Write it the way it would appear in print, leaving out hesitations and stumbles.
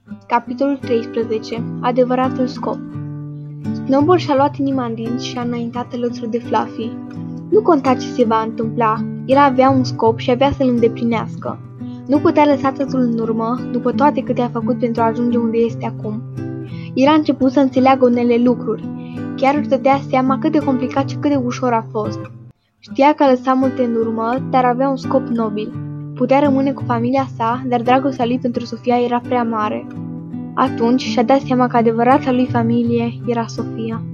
Capitolul 13. Adevăratul scop. Snowball și-a luat inima în dinți și a înaintat alături de Fluffy. Nu conta ce se va întâmpla, el avea un scop și avea să-l îndeplinească. Nu putea lăsa totul în urmă, după toate câte a făcut pentru a ajunge unde este acum. El a început să înțeleagă unele lucruri, chiar își dădea seama cât de complicat și cât de ușor a fost. Știa că a lăsat multe în urmă, dar avea un scop nobil. Putea rămâne cu familia sa, dar dragostea lui pentru Sofia era prea mare. Atunci și-a dat seama că adevărata lui familie era Sofia.